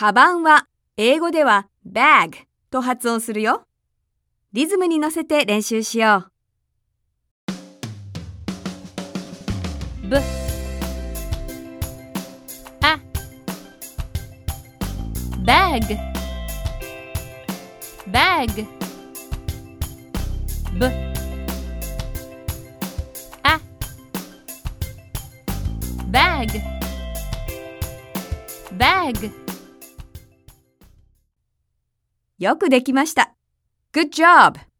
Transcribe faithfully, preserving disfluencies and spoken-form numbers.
カバンは英語では bag と発音するよ。リズムに乗せて練習しよう。 b a bag bag b a bag bag よくできました。Good job!